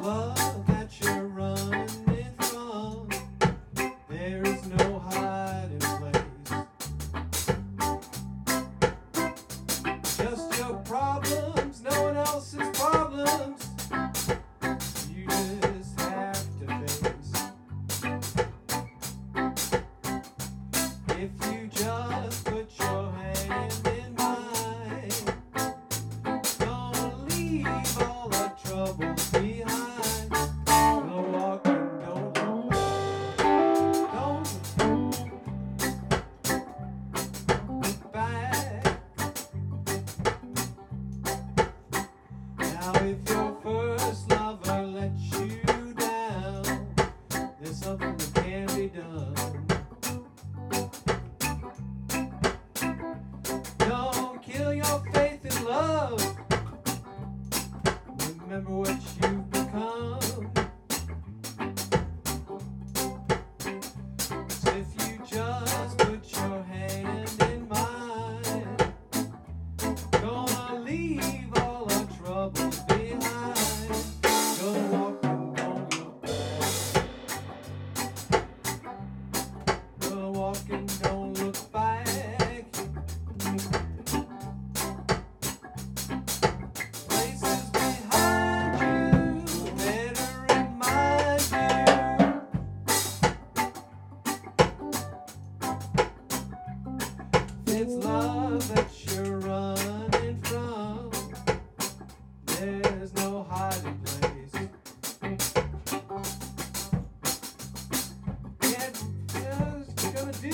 love that you're running from. There is no hiding place. Just your problems, no one else's problems. You just have to face. If you just put your hand in mine, gonna leave all the troubles behind. Gonna walk and don't look back. Now if your first lover lets you down, there's something that can be done. Don't kill your faith in love. Remember what you've become. 'Cause if you just put your hand in mine, gonna leave all our troubles behind. Gonna walk and don't look back. Gonna walk and don't look back. Places behind you better remind you it's love that you're running from. There's no hiding place. Can't just gonna do.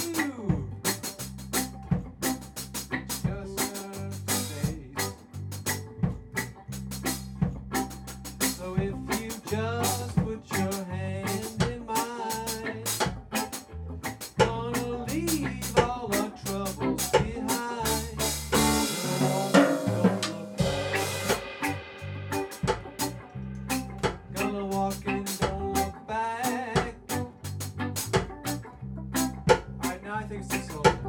Just face. So if you just put your hand in mine, gonna leave all our troubles behind. Gonna walk and don't look back. Alright, now I think it's this solo.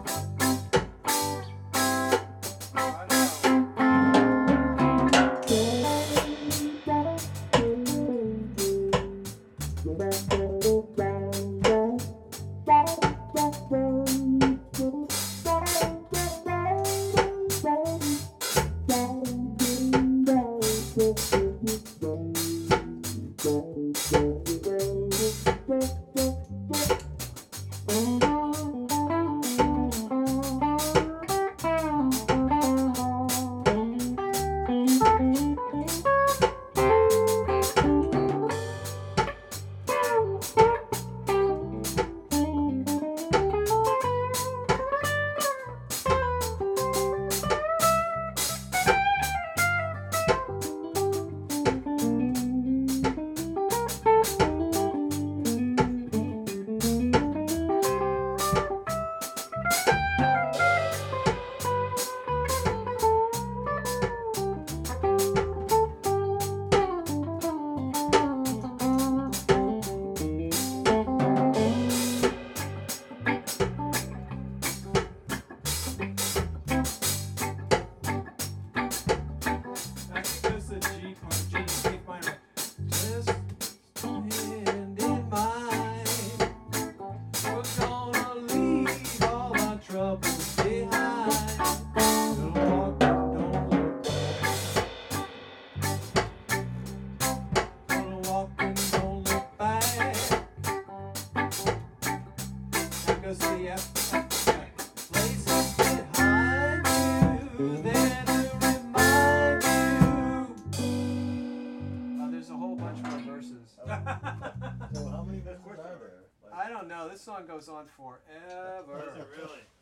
I think that's the G part, G minor. Just hand in mine. We're gonna leave all our troubles behind. Gonna walk and don't look back. Gonna walk and don't look back. Now goes to the F. Places behind you there to remind you. There's a whole bunch more verses. So how many verses are there? I don't know. This song goes on forever. Does it really?